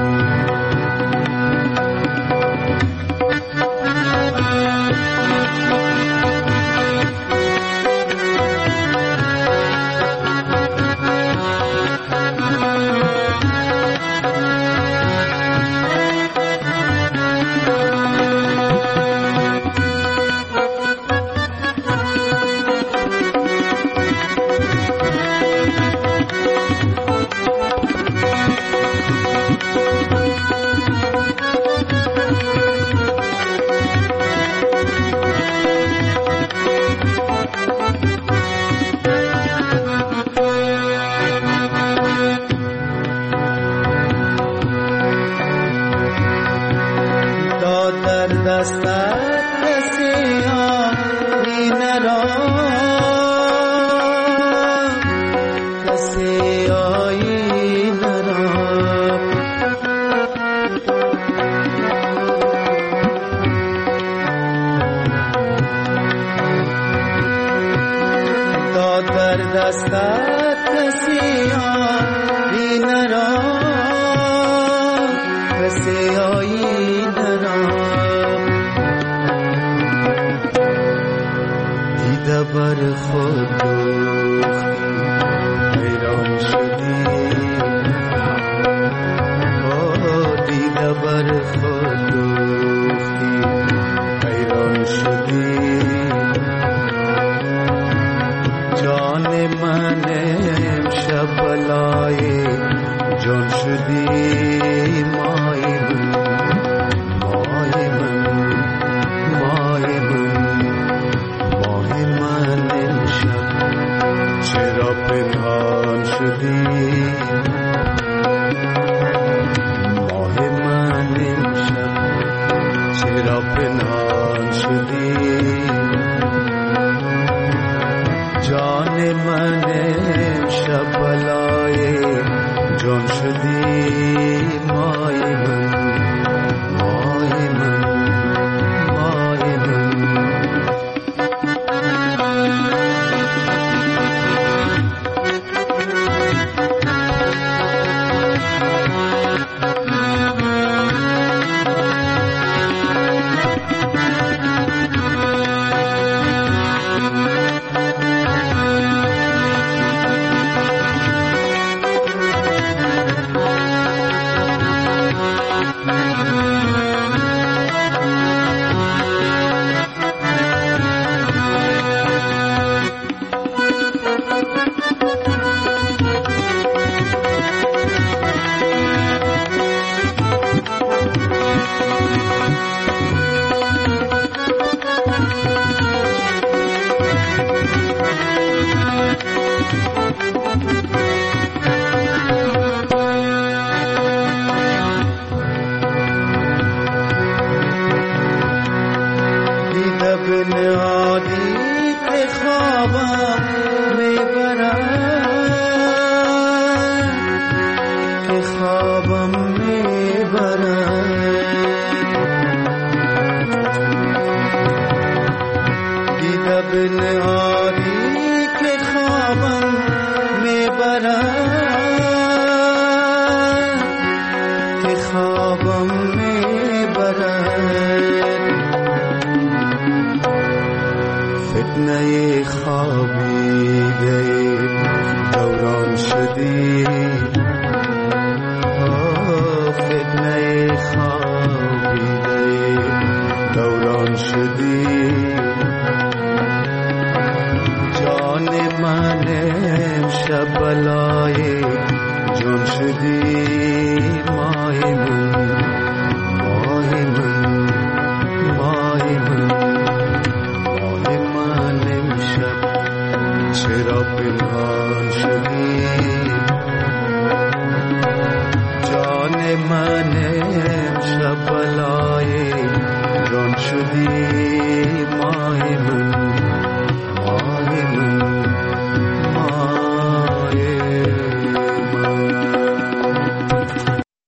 فتنه خواب من